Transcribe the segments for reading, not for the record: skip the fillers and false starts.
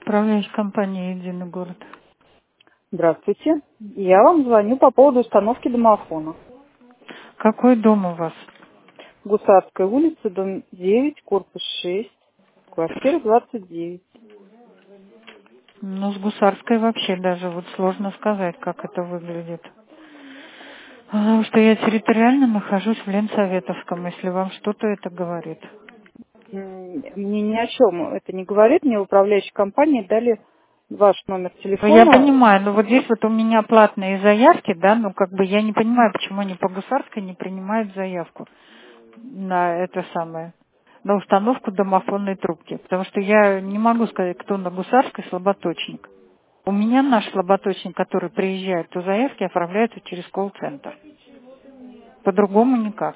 Управляющая компания «Единый город». Здравствуйте. Я вам звоню по поводу установки домофона. Какой дом у вас? Гусарская улица, дом 9, корпус 6, квартира 29. Ну, с Гусарской вообще даже вот сложно сказать, как это выглядит. Потому что я территориально нахожусь в Ленсоветовском, если вам что-то это говорит. Мне ни о чем это не говорит. Мне в управляющей компании дали ваш номер Ну, я телефона. понимаю, но вот здесь вот у меня платные заявки, да, ну, как бы я не понимаю, почему они по Гусарской не принимают заявку на это самое, на установку домофонной трубки. Потому что я не могу сказать, кто на Гусарской слаботочник. У меня наш слаботочник, который приезжает, то заявки оформляются через колл-центр. По-другому никак.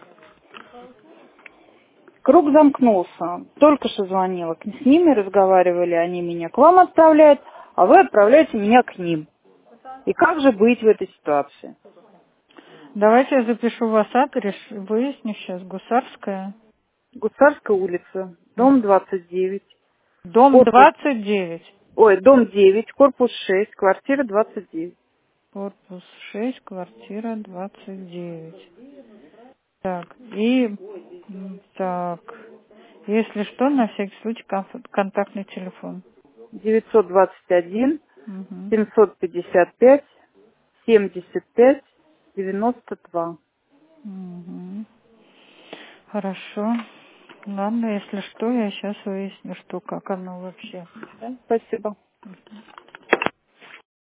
Круг замкнулся. Только что звонила. С ними разговаривали, они меня к вам отправляют, а вы отправляете меня к ним. И как же быть в этой ситуации? Давайте я запишу вас адрес, выясню сейчас. Гусарская, Гусарская улица, дом 29, дом корпус 29, Дом 9, корпус 6, квартира 29. корпус 6, квартира 29. Так, и так, если что, на всякий случай контактный телефон. 921 Угу. 755 75 92. Угу. Хорошо. Ладно, если что, я сейчас выясню, что, как оно вообще. Да, спасибо.